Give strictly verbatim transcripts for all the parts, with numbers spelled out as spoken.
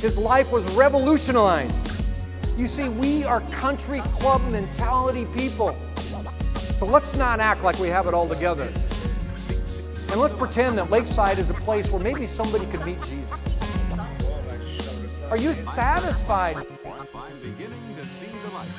His life was revolutionized. You see, we are country club mentality people. So let's not act like we have it all together. And let's pretend that Lakeside is a place where maybe somebody could meet Jesus. Are you satisfied? I'm beginning to see the light.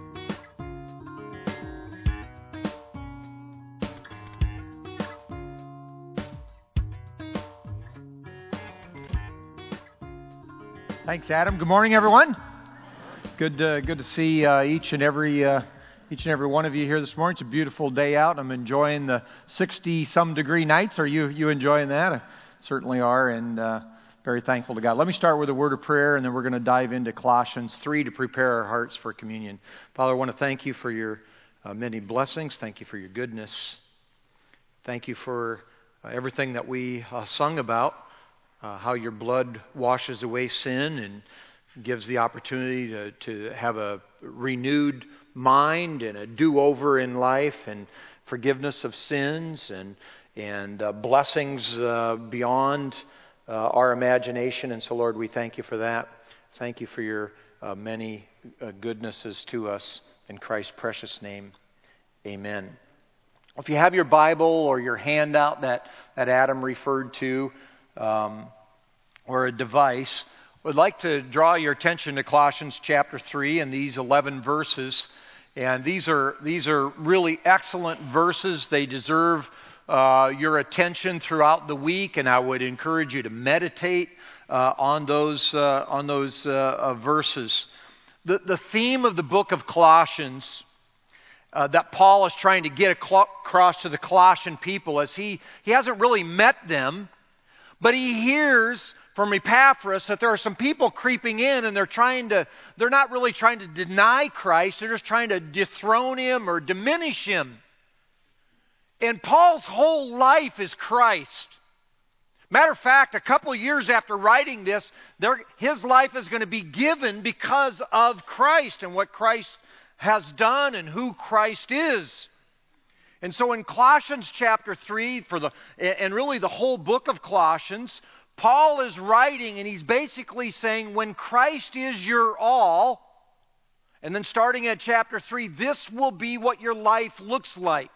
Thanks, Adam. Good morning, everyone. Good, uh, good to see uh, each and every, uh, each and every one of you here this morning. It's a beautiful day out. I'm enjoying the sixty-some degree nights. Are you, you enjoying that? I certainly are, and uh, very thankful to God. Let me start with a word of prayer, and then we're going to dive into Colossians three to prepare our hearts for communion. Father, I want to thank you for your uh, many blessings. Thank you for your goodness. Thank you for uh, everything that we uh, sung about. Uh, how your blood washes away sin and gives the opportunity to, to have a renewed mind and a do-over in life and forgiveness of sins and and uh, blessings uh, beyond uh, our imagination. And so, Lord, we thank you for that. Thank you for your uh, many uh, goodnesses to us. In Christ's precious name, amen. If you have your Bible or your handout that, that Adam referred to, Um, or a device, I would like to draw your attention to Colossians chapter three and these eleven verses. And these are these are really excellent verses. They deserve uh, your attention throughout the week, and I would encourage you to meditate uh, on those uh, on those uh, uh, verses. The the theme of the book of Colossians Uh, that Paul is trying to get across to the Colossian people, as he, he hasn't really met them, but he hears from Epaphras that there are some people creeping in and they're trying to, they're not really trying to deny Christ, they're just trying to dethrone Him or diminish Him. And Paul's whole life is Christ. Matter of fact, a couple years after writing this, there, his life is going to be given because of Christ and what Christ has done and who Christ is. And so in Colossians chapter three, for the and really the whole book of Colossians, Paul is writing and he's basically saying when Christ is your all, and then starting at chapter three, this will be what your life looks like.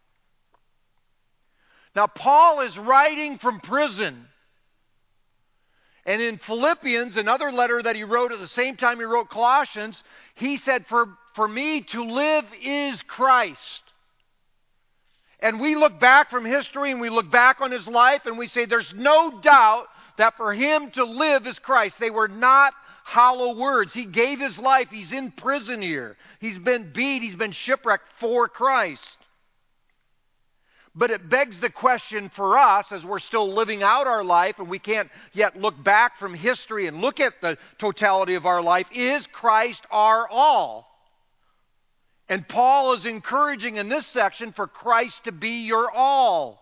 Now Paul is writing from prison. And in Philippians, another letter that he wrote at the same time he wrote Colossians, he said, for, for me to live is Christ. And we look back from history and we look back on his life and we say there's no doubt that for him to live is Christ. They were not hollow words. He gave his life. He's in prison here. He's been beat. He's been shipwrecked for Christ. But it begs the question for us as we're still living out our life and we can't yet look back from history and look at the totality of our life, is Christ our all? And Paul is encouraging in this section for Christ to be your all.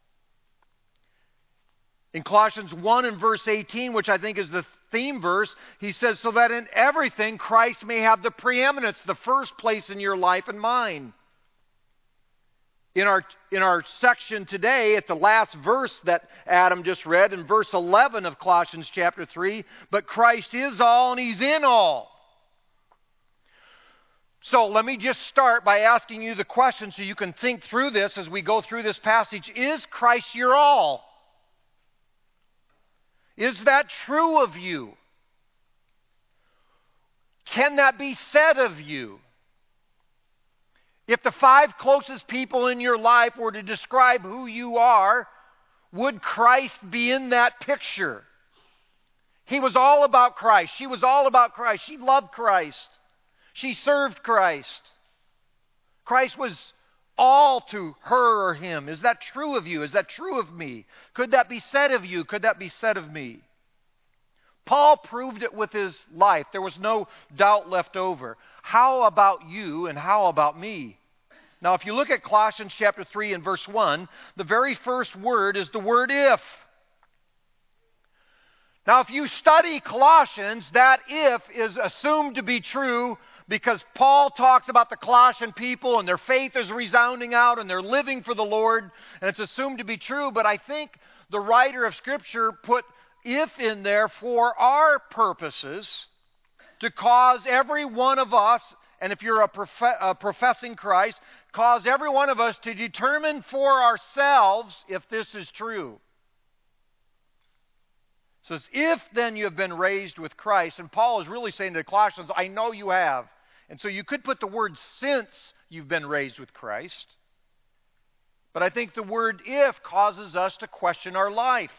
In Colossians one and verse eighteen, which I think is the theme verse, he says, so that in everything Christ may have the preeminence, the first place in your life and mine. In our, in our section today, at the last verse that Adam just read, in verse eleven of Colossians chapter three, but Christ is all and He's in all. So let me just start by asking you the question so you can think through this as we go through this passage. Is Christ your all? Is that true of you? Can that be said of you? If the five closest people in your life were to describe who you are, would Christ be in that picture? He was all about Christ. She was all about Christ. She loved Christ. She served Christ. Christ was all to her or him. Is that true of you? Is that true of me? Could that be said of you? Could that be said of me? Paul proved it with his life. There was no doubt left over. How about you and how about me? Now, if you look at Colossians chapter three and verse one, the very first word is the word if. Now, if you study Colossians, that if is assumed to be true because Paul talks about the Colossian people and their faith is resounding out and they're living for the Lord, and it's assumed to be true. But I think the writer of Scripture put if in there for our purposes, to cause every one of us, and if you're a, prof- a professing Christ, cause every one of us to determine for ourselves if this is true. It says, if then you have been raised with Christ, and Paul is really saying to the Colossians, I know you have. And so you could put the word since you've been raised with Christ. But I think the word if causes us to question our life.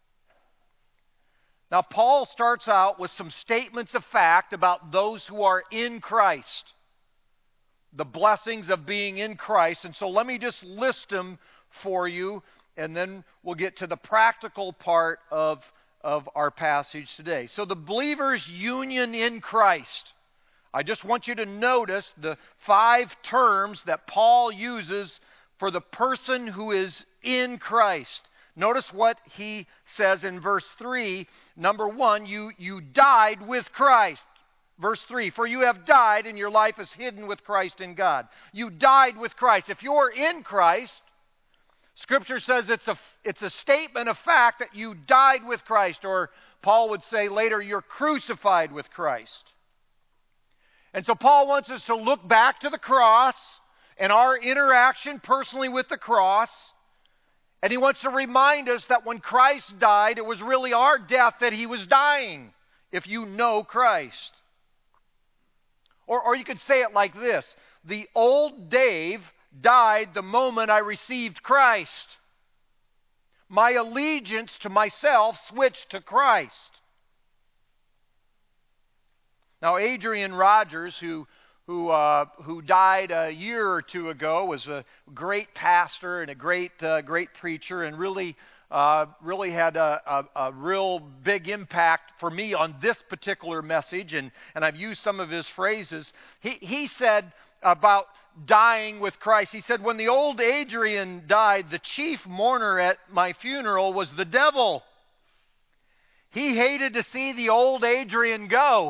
Now, Paul starts out with some statements of fact about those who are in Christ. The blessings of being in Christ. And so let me just list them for you, and then we'll get to the practical part of, of our passage today. So the believer's union in Christ. I just want you to notice the five terms that Paul uses for the person who is in Christ. Notice what he says in verse three. Number one, you, you died with Christ. Verse three, for you have died and your life is hidden with Christ in God. You died with Christ. If you're in Christ, Scripture says it's a, it's a statement of fact that you died with Christ, or Paul would say later, you're crucified with Christ. And so Paul wants us to look back to the cross and our interaction personally with the cross. And he wants to remind us that when Christ died, it was really our death that he was dying, if you know Christ. Or, or you could say it like this. The old Dave died the moment I received Christ. My allegiance to myself switched to Christ. Now, Adrian Rogers, who who uh, who died a year or two ago, was a great pastor and a great uh, great preacher, and really uh, really had a, a, a real big impact for me on this particular message. And, and I've used some of his phrases. He he said about dying with Christ. He said, when the old Adrian died, the chief mourner at my funeral was the devil. He hated to see the old Adrian go.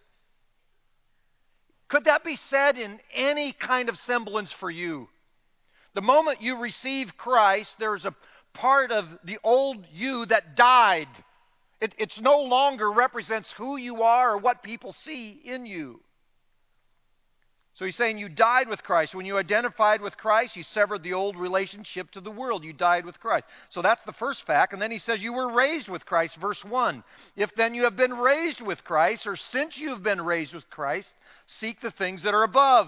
Could that be said in any kind of semblance for you? The moment you receive Christ, there's a part of the old you that died. It it's no longer represents who you are or what people see in you. So he's saying you died with Christ. When you identified with Christ, you severed the old relationship to the world. You died with Christ. So that's the first fact. And then he says you were raised with Christ. Verse one. If then you have been raised with Christ, or since you have been raised with Christ, seek the things that are above.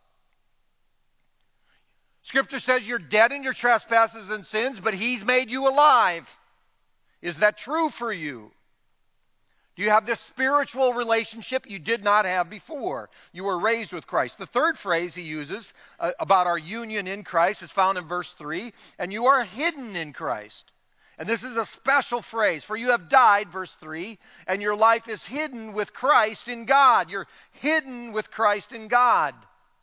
Scripture says you're dead in your trespasses and sins, but he's made you alive. Is that true for you? Do you have this spiritual relationship you did not have before? You were raised with Christ. The third phrase he uses uh, about our union in Christ is found in verse three, and you are hidden in Christ. And this is a special phrase, for you have died, verse three, and your life is hidden with Christ in God. You're hidden with Christ in God.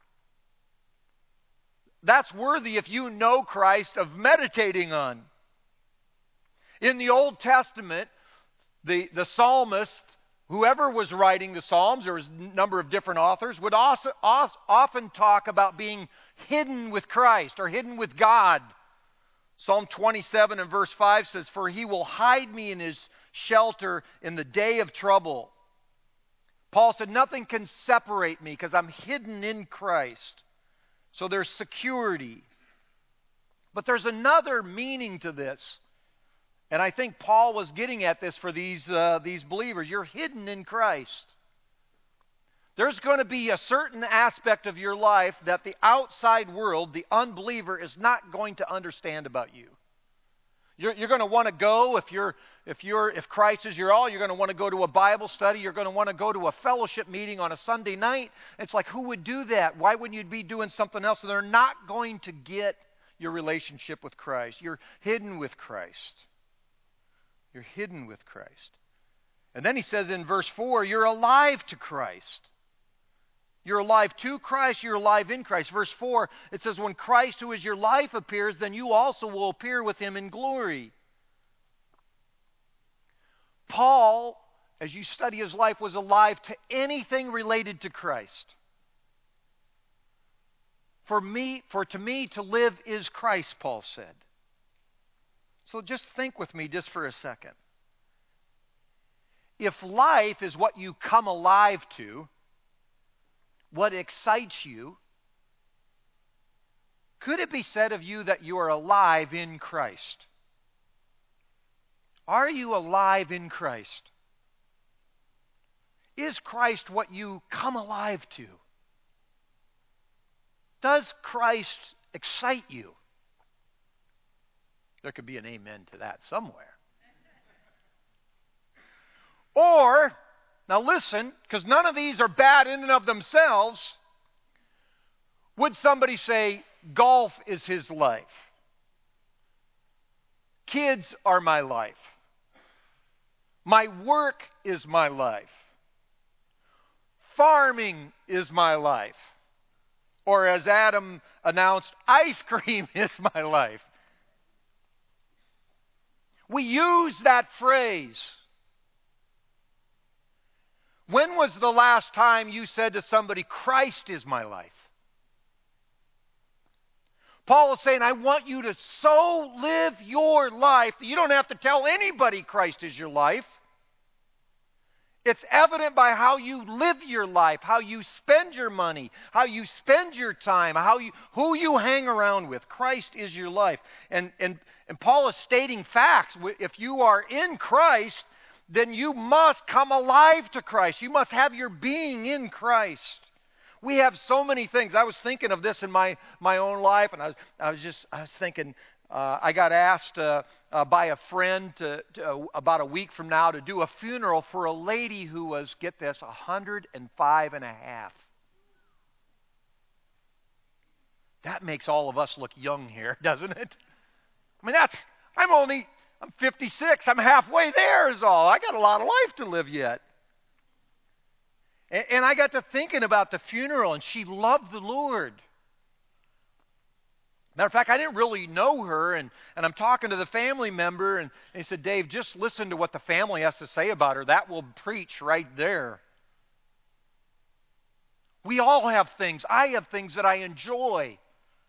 That's worthy, if you know Christ, of meditating on. In the Old Testament, the, the psalmist, whoever was writing the Psalms, there was a number of different authors, would also, often talk about being hidden with Christ or hidden with God. Psalm twenty-seven and verse five says, for he will hide me in his shelter in the day of trouble. Paul said, nothing can separate me because I'm hidden in Christ. So there's security. But there's another meaning to this. And I think Paul was getting at this for these, uh, these believers. You're hidden in Christ. There's going to be a certain aspect of your life that the outside world, the unbeliever, is not going to understand about you. You're, you're going to want to go, if you're, if you're, if Christ is your all, you're going to want to go to a Bible study. You're going to want to go to a fellowship meeting on a Sunday night. It's like, who would do that? Why wouldn't you be doing something else? So they're not going to get your relationship with Christ. You're hidden with Christ. You're hidden with Christ. And then he says in verse four, you're alive to Christ. You're alive to Christ, you're alive in Christ. Verse four, it says, when Christ, who is your life, appears, then you also will appear with him in glory. Paul, as you study his life, was alive to anything related to Christ. For me, for to me to live is Christ, Paul said. So just think with me just for a second. if life is what you come alive to, what excites you, could it be said of you that you are alive in Christ? Are you alive in Christ? Is Christ what you come alive to? Does Christ excite you? There could be an amen to that somewhere. Or, now listen, because none of these are bad in and of themselves, would somebody say, golf is his life? Kids are my life. My work is my life. Farming is my life. Or as Adam announced, ice cream is my life. We use that phrase. When was the last time you said to somebody, Christ is my life? Paul is saying, I want you to so live your life that you don't have to tell anybody Christ is your life. It's evident by how you live your life, how you spend your money, how you spend your time, how you, who you hang around with. Christ is your life. And, and, and Paul is stating facts. If you are in Christ, then you must come alive to Christ. You must have your being in Christ. We have so many things. I was thinking of this in my, my own life, and I was, I was just, I was thinking, uh, I got asked uh, uh, by a friend to, to, uh, about a week from now to do a funeral for a lady who was, get this, one hundred five and a half. That makes all of us look young here, doesn't it? I mean, that's, I'm only, I'm fifty-six. I'm halfway there is all. I got a lot of life to live yet. And, and I got to thinking about the funeral, and she loved the Lord. Matter of fact, I didn't really know her, and, and I'm talking to the family member, and, and he said, Dave, just listen to what the family has to say about her. That will preach right there. We all have things. I have things that I enjoy.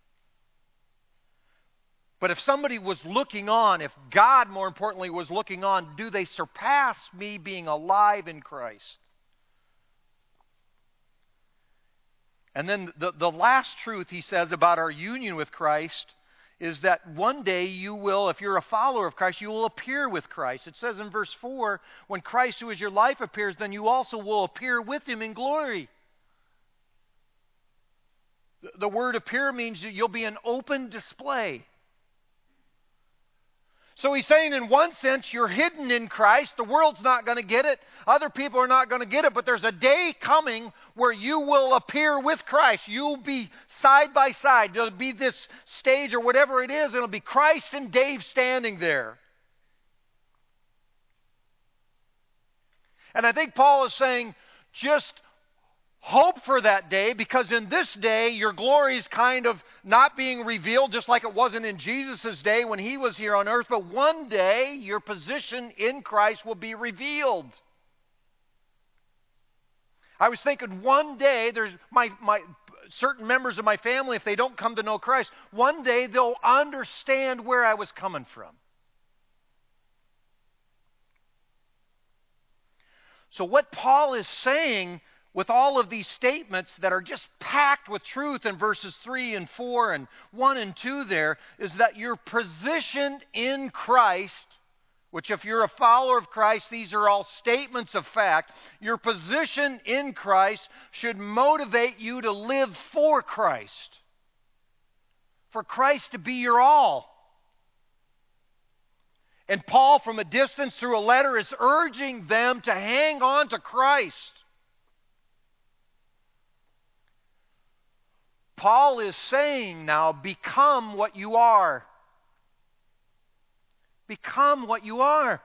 But if somebody was looking on, if God, more importantly, was looking on, do they surpass me being alive in Christ? And then the, the last truth he says about our union with Christ is that one day you will, if you're a follower of Christ, you will appear with Christ. It says in verse four, when Christ who is your life appears, then you also will appear with him in glory. The, the word appear means that you'll be an open display. So he's saying in one sense, you're hidden in Christ. The world's not going to get it. Other people are not going to get it. But there's a day coming where you will appear with Christ. You'll be side by side. There'll be this stage or whatever it is. It'll be Christ and Dave standing there. And I think Paul is saying, just hope for that day, because in this day, your glory is kind of not being revealed, just like it wasn't in Jesus' day when he was here on earth. But one day, your position in Christ will be revealed. I was thinking one day, there's my, my certain members of my family, if they don't come to know Christ, one day they'll understand where I was coming from. So what Paul is saying with all of these statements that are just packed with truth in verses three and four and one and two there, is that you're positioned in Christ, which if you're a follower of Christ, these are all statements of fact. Your position in Christ should motivate you to live for Christ. For Christ to be your all. And Paul, from a distance through a letter, is urging them to hang on to Christ. Paul is saying now, become what you are. Become what you are.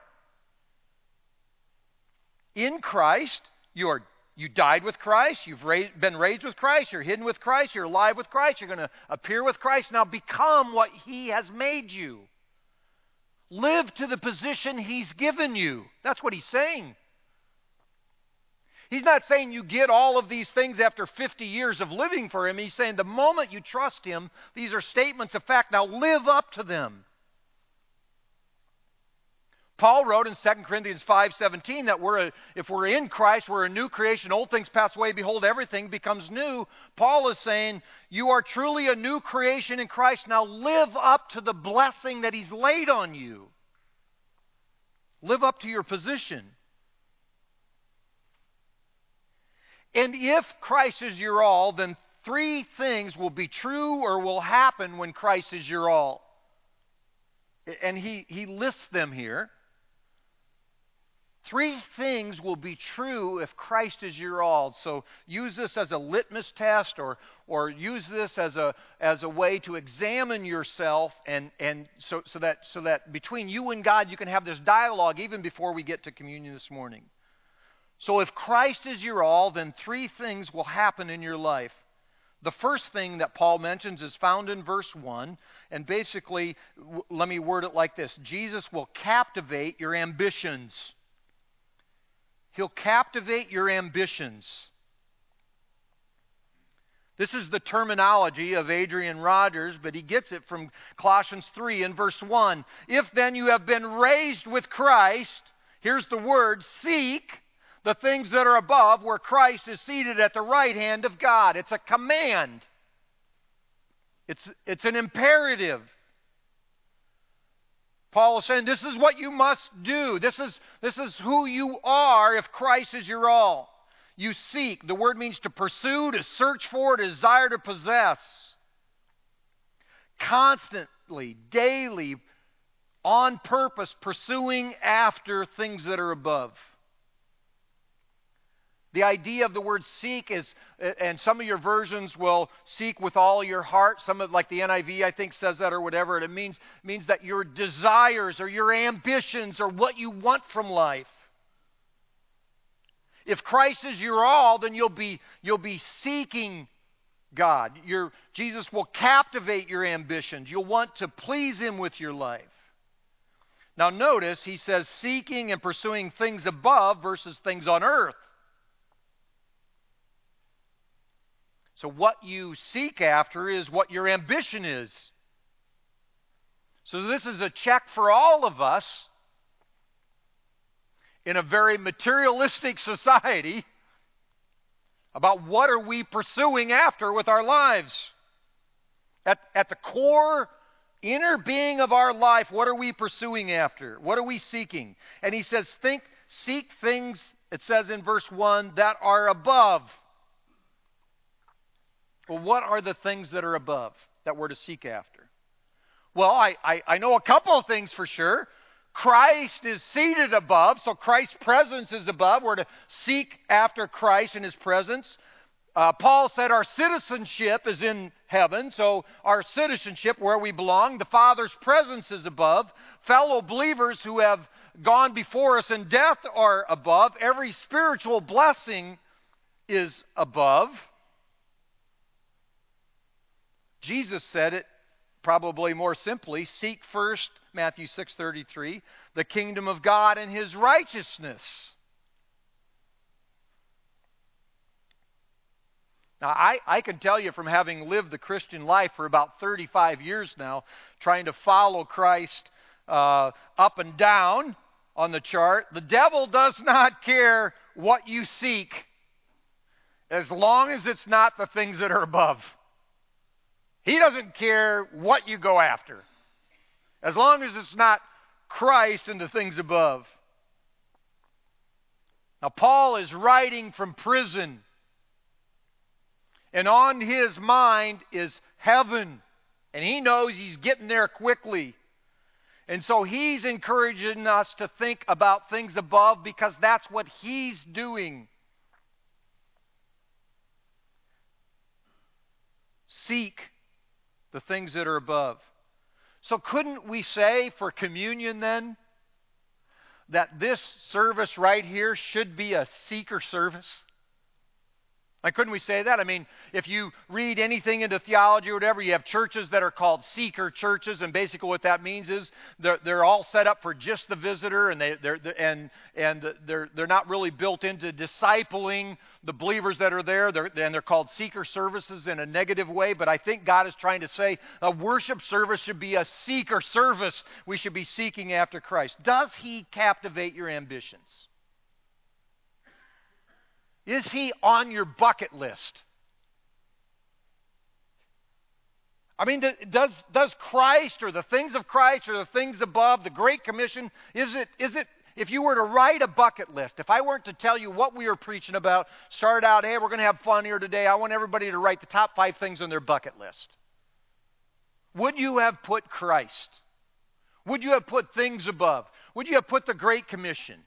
In Christ, you're, you died with Christ, you've raised, been raised with Christ, you're hidden with Christ, you're alive with Christ, you're going to appear with Christ. Now become what He has made you. Live to the position He's given you. That's what He's saying. He's not saying you get all of these things after fifty years of living for Him. He's saying the moment you trust Him, these are statements of fact. Now live up to them. Paul wrote in Second Corinthians five seventeen that we're a, if we're in Christ, we're a new creation. Old things pass away. Behold, everything becomes new. Paul is saying, you are truly a new creation in Christ. Now live up to the blessing that He's laid on you. Live up to your position. And if Christ is your all, then three things will be true or will happen when Christ is your all. And he, he lists them here. Three things will be true if Christ is your all. So use this as a litmus test, or or use this as a as a way to examine yourself, and, and so, so that so that between you and God you can have this dialogue even before we get to communion this morning. So if Christ is your all, then three things will happen in your life. The first thing that Paul mentions is found in verse one, and basically, w- let me word it like this. Jesus will captivate your ambitions. He'll captivate your ambitions. This is the terminology of Adrian Rogers, but he gets it from Colossians three in verse one. If then you have been raised with Christ, here's the word, seek the things that are above, where Christ is seated at the right hand of God. It's a command. It's, it's an imperative. Paul is saying this is what you must do. This is, this is who you are if Christ is your all. You seek. The word means to pursue, to search for, to desire to possess. Constantly, daily, on purpose, pursuing after things that are above. The idea of the word seek is, and some of your versions will seek with all your heart. Some of, like the N I V, I think, says that or whatever. And it means, means that your desires or your ambitions or what you want from life. If Christ is your all, then you'll be, you'll be seeking God. Your, Jesus will captivate your ambitions. You'll want to please Him with your life. Now notice, he says seeking and pursuing things above versus things on earth. So what you seek after is what your ambition is. So this is a check for all of us in a very materialistic society about what are we pursuing after with our lives. At, at the core, inner being of our life, what are we pursuing after? What are we seeking? And he says, think, seek things, it says in verse one, that are above. Well, what are the things that are above that we're to seek after? Well, I, I, I know a couple of things for sure. Christ is seated above, so Christ's presence is above. We're to seek after Christ and His presence. Uh, Paul said our citizenship is in heaven, so our citizenship, where we belong, the Father's presence is above. Fellow believers who have gone before us in death are above. Every spiritual blessing is above. Jesus said it probably more simply, seek first, Matthew six thirty-three, the kingdom of God and His righteousness. Now, I, I can tell you from having lived the Christian life for about thirty-five years now, trying to follow Christ uh, up and down on the chart, the devil does not care what you seek as long as it's not the things that are above. He doesn't care what you go after, as long as it's not Christ and the things above. Now, Paul is writing from prison, and on his mind is heaven, and he knows he's getting there quickly. And so he's encouraging us to think about things above because that's what he's doing. Seek the things that are above. So couldn't we say for communion then that this service right here should be a seeker service? Like, couldn't we say that? I mean, if you read anything into theology or whatever, you have churches that are called seeker churches, and basically what that means is they're, they're all set up for just the visitor, and they they're, they're and and they're they're not really built into discipling the believers that are there. They're, and they're called seeker services in a negative way. But I think God is trying to say a worship service should be a seeker service. We should be seeking after Christ. Does He captivate your ambitions? Is He on your bucket list? I mean, does does Christ or the things of Christ or the things above, the Great Commission, is it is it if you were to write a bucket list, if I weren't to tell you what we were preaching about, start out, hey, we're going to have fun here today, I want everybody to write the top five things on their bucket list. Would you have put Christ? Would you have put things above? Would you have put the Great Commission?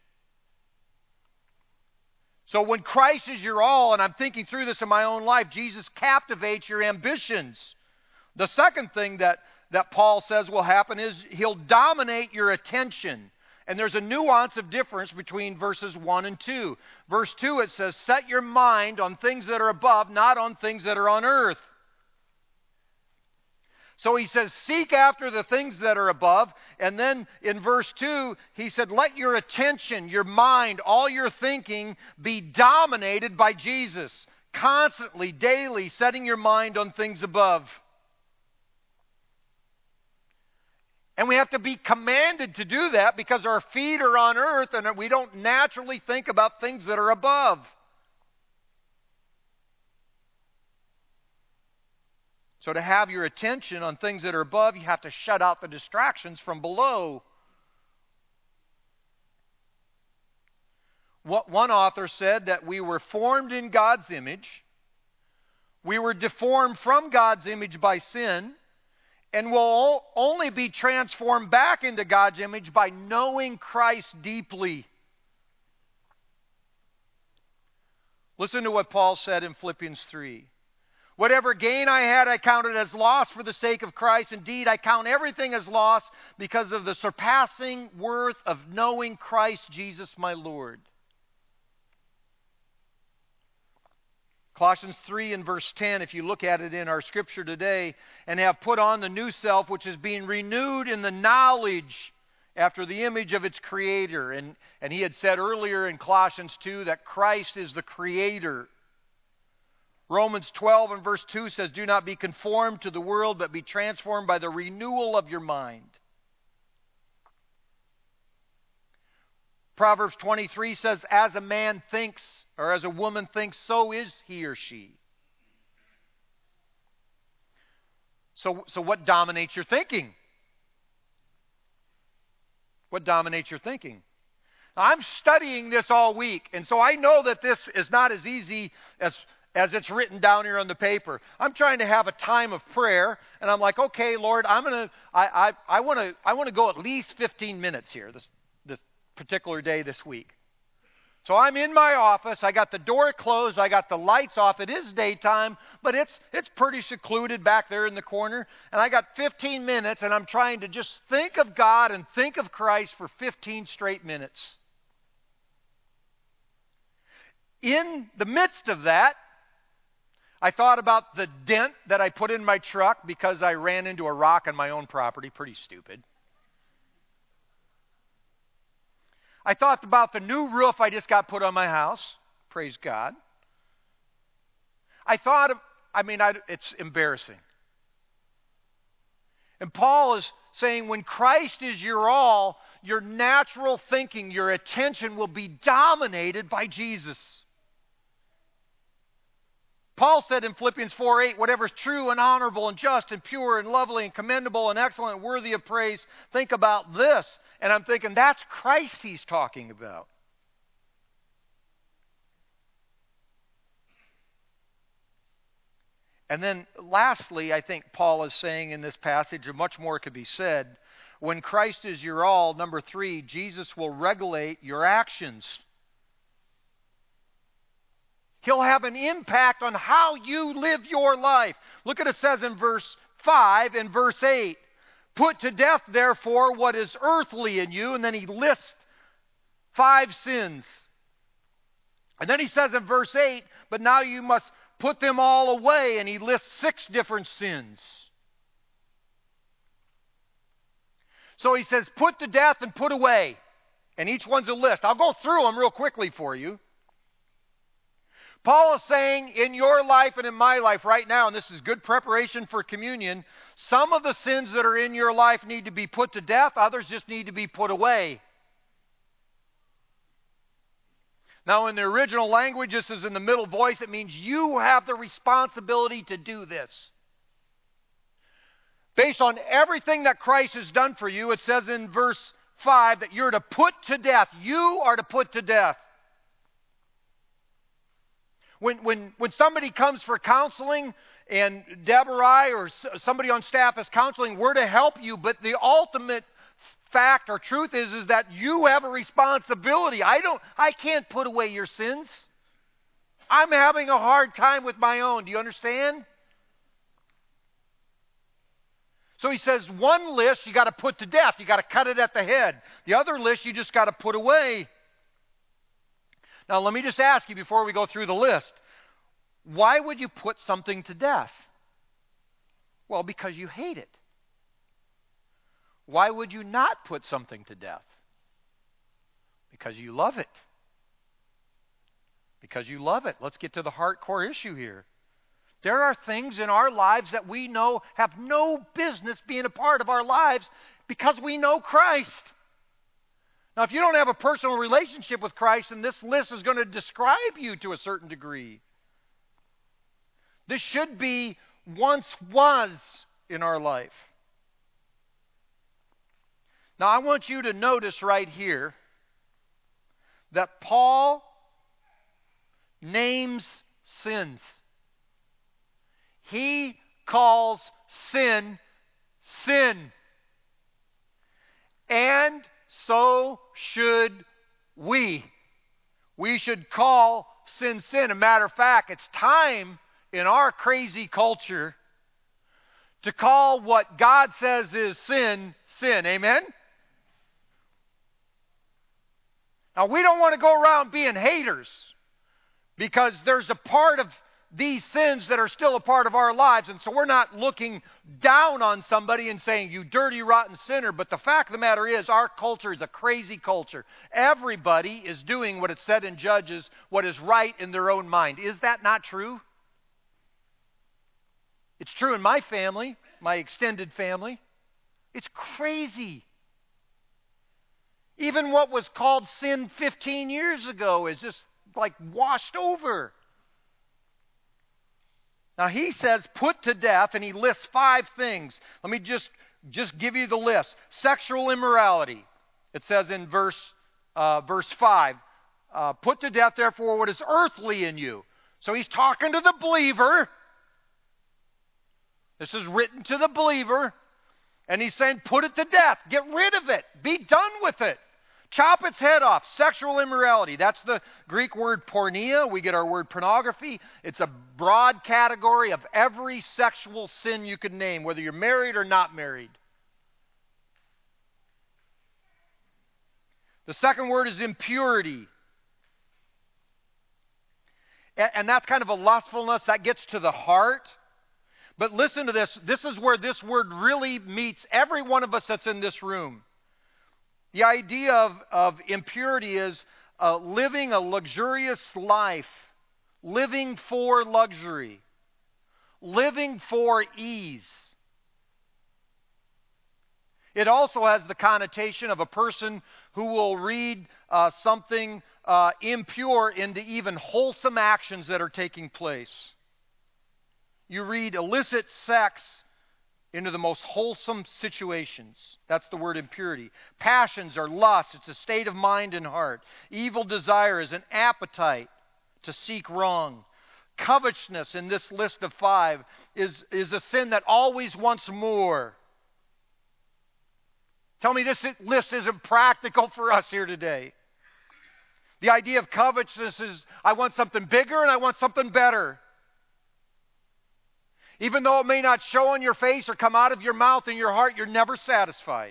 So when Christ is your all, and I'm thinking through this in my own life, Jesus captivates your ambitions. The second thing that, that Paul says will happen is He'll dominate your attention. And there's a nuance of difference between verses one and two. Verse two, it says, set your mind on things that are above, not on things that are on earth. So he says, seek after the things that are above. And then in verse two, he said, let your attention, your mind, all your thinking be dominated by Jesus. Constantly, daily, setting your mind on things above. And we have to be commanded to do that because our feet are on earth and we don't naturally think about things that are above. So to have your attention on things that are above, you have to shut out the distractions from below. What one author said that we were formed in God's image, we were deformed from God's image by sin, and will only be transformed back into God's image by knowing Christ deeply. Listen to what Paul said in Philippians three. Whatever gain I had, I counted as loss for the sake of Christ. Indeed, I count everything as loss because of the surpassing worth of knowing Christ Jesus my Lord. Colossians three and verse ten, if you look at it in our scripture today, and have put on the new self, which is being renewed in the knowledge after the image of its creator. And, and he had said earlier in Colossians two that Christ is the creator. Romans twelve and verse two says, do not be conformed to the world, but be transformed by the renewal of your mind. Proverbs twenty-three says, as a man thinks, or as a woman thinks, so is he or she. So, so what dominates your thinking? What dominates your thinking? Now, I'm studying this all week, and so I know that this is not as easy as as it's written down here on the paper. I'm trying to have a time of prayer, and I'm like, okay, Lord, I'm gonna, I, I, I want to, I want to go at least fifteen minutes here this, this particular day this week. So I'm in my office. I got the door closed. I got the lights off. It is daytime, but it's it's pretty secluded back there in the corner. And I got fifteen minutes, and I'm trying to just think of God and think of Christ for fifteen straight minutes. In the midst of that, I thought about the dent that I put in my truck because I ran into a rock on my own property. Pretty stupid. I thought about the new roof I just got put on my house. Praise God. I thought of, I mean, I, it's embarrassing. And Paul is saying when Christ is your all, your natural thinking, your attention will be dominated by Jesus. Paul said in Philippians four eight, whatever is true and honorable and just and pure and lovely and commendable and excellent and worthy of praise, think about this. And I'm thinking, that's Christ he's talking about. And then lastly, I think Paul is saying in this passage, and much more could be said, when Christ is your all, number three, Jesus will regulate your actions. He'll have an impact on how you live your life. Look at it says in verse five and verse eight. Put to death, therefore, what is earthly in you. And then he lists five sins. And then he says in verse eight, but now you must put them all away, and he lists six different sins. So he says, put to death and put away. And each one's a list. I'll go through them real quickly for you. Paul is saying in your life and in my life right now, and this is good preparation for communion, some of the sins that are in your life need to be put to death, others just need to be put away. Now, in the original language, this is in the middle voice. It means you have the responsibility to do this. Based on everything that Christ has done for you, it says in verse five that you're to put to death. You are to put to death. When, when, when somebody comes for counseling, and Deb or I or somebody on staff is counseling, we're to help you, but the ultimate fact or truth is, is that you have a responsibility. I don't, I can't put away your sins. I'm having a hard time with my own. Do you understand? So he says one list you got to put to death. You got to cut it at the head. The other list you just got to put away. Now let me just ask you before we go through the list. Why would you put something to death? Well, because you hate it. Why would you not put something to death? Because you love it. Because you love it. Let's get to the heart core issue here. There are things in our lives that we know have no business being a part of our lives because we know Christ. Now, if you don't have a personal relationship with Christ, then this list is going to describe you to a certain degree. This should be once was in our life. Now, I want you to notice right here that Paul names sins. He calls sin, sin. And so should we. We should call sin, sin. As a matter of fact, it's time in our crazy culture to call what God says is sin, sin. Amen? Now, we don't want to go around being haters because there's a part of these sins that are still a part of our lives, and so we're not looking down on somebody and saying, you dirty, rotten sinner. But the fact of the matter is, our culture is a crazy culture. Everybody is doing what it said in Judges, what is right in their own mind. Is that not true? It's true in my family, my extended family. It's crazy. Even what was called sin fifteen years ago is just like washed over. Now he says put to death, and he lists five things. Let me just, just give you the list. Sexual immorality. It says in verse, uh, verse five, uh, put to death therefore what is earthly in you. So he's talking to the believer. This is written to the believer. And he's saying put it to death. Get rid of it. Be done with it. Chop its head off. Sexual immorality. That's the Greek word porneia. We get our word pornography. It's a broad category of every sexual sin you could name, whether you're married or not married. The second word is impurity. And that's kind of a lustfulness that gets to the heart. But listen to this. This is where this word really meets every one of us that's in this room. The idea of, of impurity is uh, living a luxurious life, living for luxury, living for ease. It also has the connotation of a person who will read uh, something uh, impure into even wholesome actions that are taking place. You read illicit sex into the most wholesome situations. That's the word impurity. Passions are lust. It's a state of mind and heart. Evil desire is an appetite to seek wrong. Covetousness in this list of five is, is a sin that always wants more. Tell me this list isn't practical for us here today. The idea of covetousness is I want something bigger and I want something better. Even though it may not show on your face or come out of your mouth and your heart, you're never satisfied.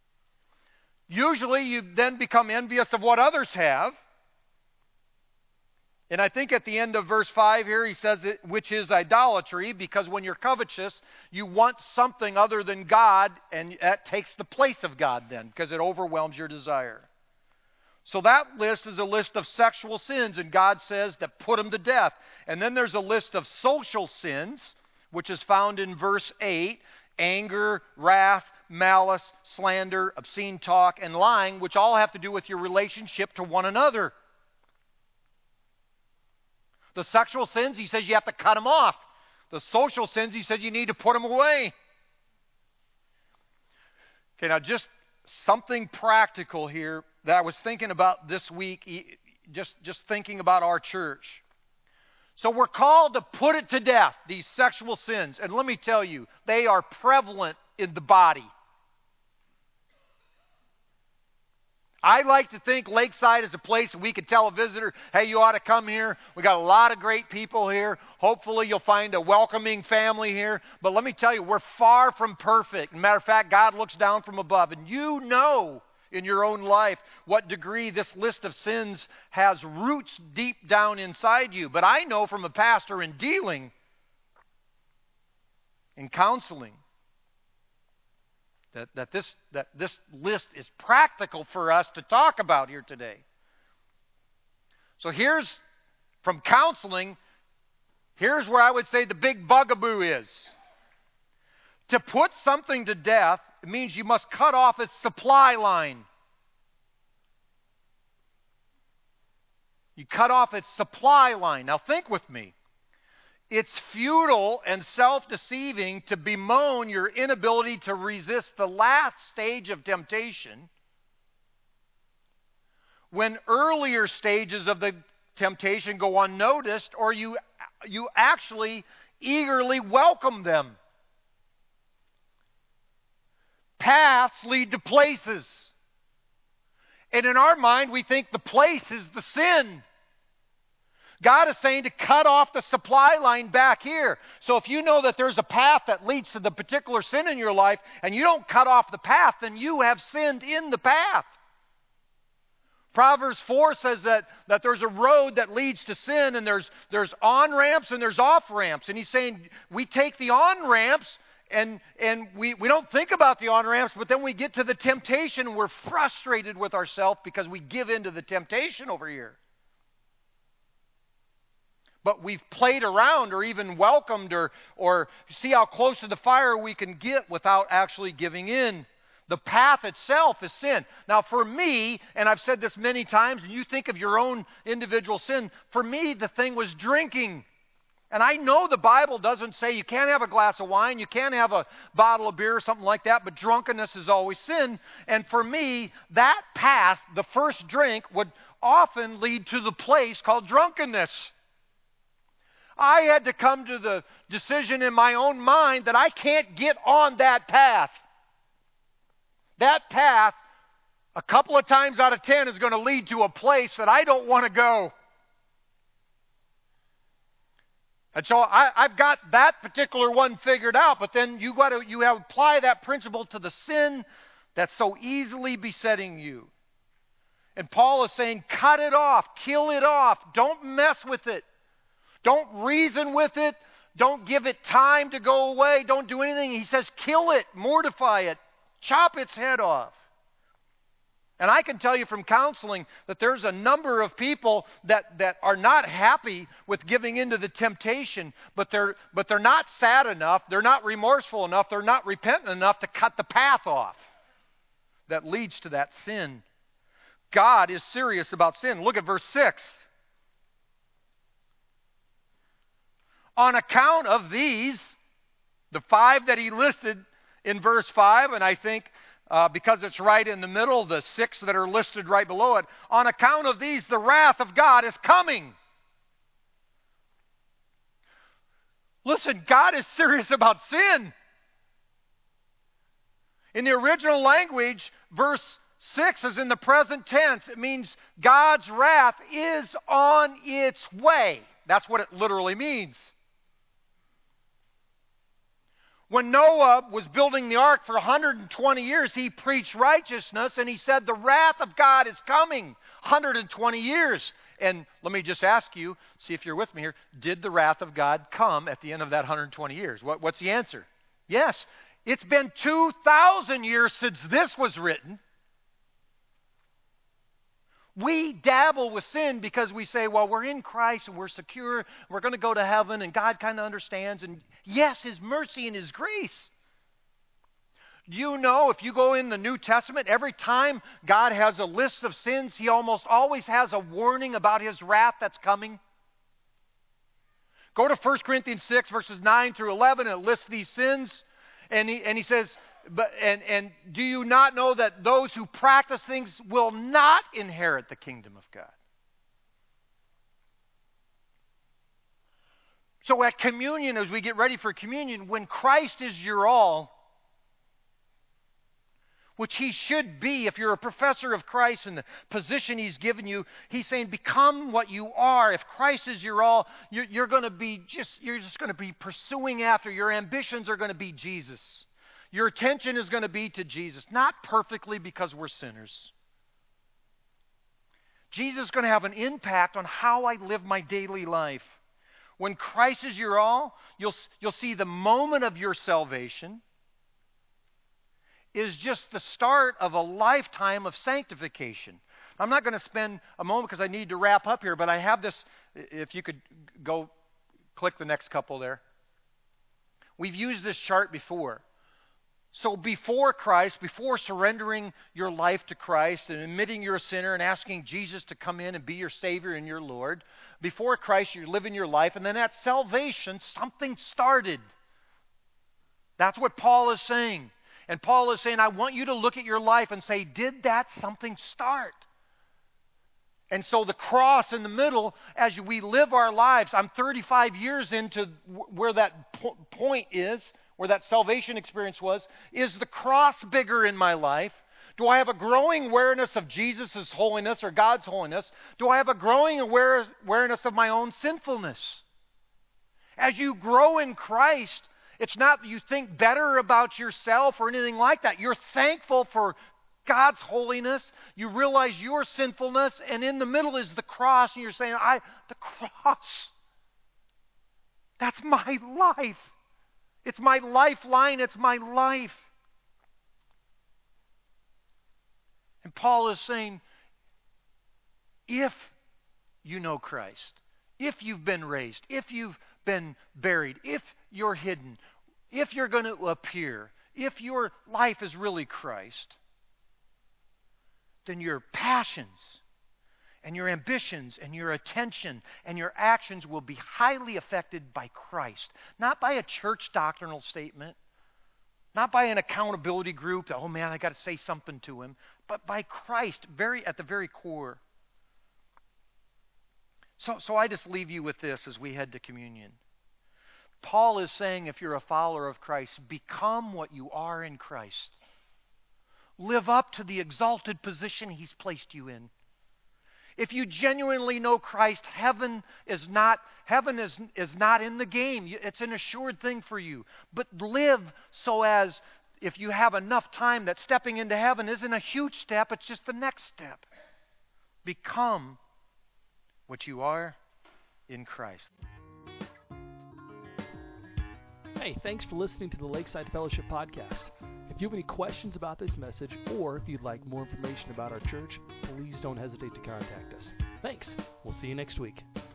Usually you then become envious of what others have. And I think at the end of verse five here, he says, it, which is idolatry, because when you're covetous, you want something other than God, and that takes the place of God then, because it overwhelms your desire. So that list is a list of sexual sins, and God says that put them to death. And then there's a list of social sins, which is found in verse eight, anger, wrath, malice, slander, obscene talk, and lying, which all have to do with your relationship to one another. The sexual sins, he says you have to cut them off. The social sins, he said you need to put them away. Okay, now just something practical here that I was thinking about this week, just, just thinking about our church. So we're called to put it to death, these sexual sins. And let me tell you, they are prevalent in the body. I like to think Lakeside is a place we could tell a visitor, hey, you ought to come here. We got a lot of great people here. Hopefully you'll find a welcoming family here. But let me tell you, we're far from perfect. As a matter of fact, God looks down from above. And you know in your own life what degree this list of sins has roots deep down inside you. But I know from a pastor in dealing, in counseling, That, that, this, that this list is practical for us to talk about here today. So here's, from counseling, here's where I would say the big bugaboo is. To put something to death, it means you must cut off its supply line. You cut off its supply line. Now think with me. It's futile and self-deceiving to bemoan your inability to resist the last stage of temptation when earlier stages of the temptation go unnoticed, or you, you actually eagerly welcome them. Paths lead to places. And in our mind, we think the place is the sin. God is saying to cut off the supply line back here. So if you know that there's a path that leads to the particular sin in your life, and you don't cut off the path, then you have sinned in the path. Proverbs four says that, that there's a road that leads to sin, and there's, there's on-ramps and there's off-ramps. And he's saying we take the on-ramps, and, and we, we don't think about the on-ramps, but then we get to the temptation, and we're frustrated with ourselves because we give in to the temptation over here. But we've played around or even welcomed or, or see how close to the fire we can get without actually giving in. The path itself is sin. Now for me, and I've said this many times, and you think of your own individual sin, for me the thing was drinking. And I know the Bible doesn't say you can't have a glass of wine, you can't have a bottle of beer or something like that, but drunkenness is always sin. And for me, that path, the first drink, would often lead to the place called drunkenness. I had to come to the decision in my own mind that I can't get on that path. That path, a couple of times out of ten, is going to lead to a place that I don't want to go. And so I, I've got that particular one figured out, but then you got to you have apply that principle to the sin that's so easily besetting you. And Paul is saying, cut it off, kill it off, don't mess with it. Don't reason with it. Don't give it time to go away. Don't do anything. He says, kill it, mortify it, chop its head off. And I can tell you from counseling that there's a number of people that, that are not happy with giving into the temptation, but they're, but they're not sad enough, they're not remorseful enough, they're not repentant enough to cut the path off that leads to that sin. God is serious about sin. Look at verse six. On account of these, the five that he listed in verse five, and I think uh, because it's right in the middle, the six that are listed right below it, on account of these, the wrath of God is coming. Listen, God is serious about sin. In the original language, verse six is in the present tense. It means God's wrath is on its way. That's what it literally means. When Noah was building the ark for one hundred twenty years, he preached righteousness, and he said the wrath of God is coming. one hundred twenty years. And let me just ask you, see if you're with me here, did the wrath of God come at the end of that one hundred twenty years? What, what's the answer? Yes. It's been two thousand years since this was written. We dabble with sin because we say, well, we're in Christ and we're secure, we're going to go to heaven, and God kind of understands. And yes, His mercy and His grace. Do you know, if you go in the New Testament, every time God has a list of sins, He almost always has a warning about His wrath that's coming? Go to First Corinthians six, verses nine through eleven, and it lists these sins. And he, and he says, but, and, and do you not know that those who practice things will not inherit the kingdom of God? So at communion, as we get ready for communion, when Christ is your all, which He should be if you're a professor of Christ and the position He's given you, He's saying, become what you are. If Christ is your all, you're, you're going to be just, you're just going to be pursuing after. Your ambitions are going to be Jesus. Your attention is going to be to Jesus. Not perfectly, because we're sinners. Jesus is going to have an impact on how I live my daily life. When Christ is your all, you'll, you'll see the moment of your salvation is just the start of a lifetime of sanctification. I'm not going to spend a moment because I need to wrap up here, but I have this, if you could go click the next couple there. We've used this chart before. So before Christ, before surrendering your life to Christ and admitting you're a sinner and asking Jesus to come in and be your Savior and your Lord, before Christ you're living your life, and then at salvation something started. That's what Paul is saying. And Paul is saying, I want you to look at your life and say, did that something start? And so the cross in the middle, as we live our lives, I'm thirty-five years into where that po- point is, where that salvation experience was. Is the cross bigger in my life? Do I have a growing awareness of Jesus' holiness or God's holiness? Do I have a growing aware- awareness of my own sinfulness? As you grow in Christ, it's not that you think better about yourself or anything like that. You're thankful for God's holiness. You realize your sinfulness, and in the middle is the cross, and you're saying, I, the cross, that's my life. It's my lifeline. It's my life. And Paul is saying, if you know Christ, if you've been raised, if you've been buried, if you're hidden, if you're going to appear, if your life is really Christ, then your passions and your ambitions and your attention and your actions will be highly affected by Christ. Not by a church doctrinal statement, not by an accountability group that, oh man, I got to say something to him, but by Christ very at the very core. So, so I just leave you with this as we head to communion. Paul is saying, if you're a follower of Christ, become what you are in Christ. Live up to the exalted position He's placed you in. If you genuinely know Christ, heaven is not heaven is, is not in the game. It's an assured thing for you. But live so as, if you have enough time, that stepping into heaven isn't a huge step, it's just the next step. Become what you are in Christ. Hey, thanks for listening to the Lakeside Fellowship Podcast. If you have any questions about this message, or if you'd like more information about our church, please don't hesitate to contact us. Thanks. We'll see you next week.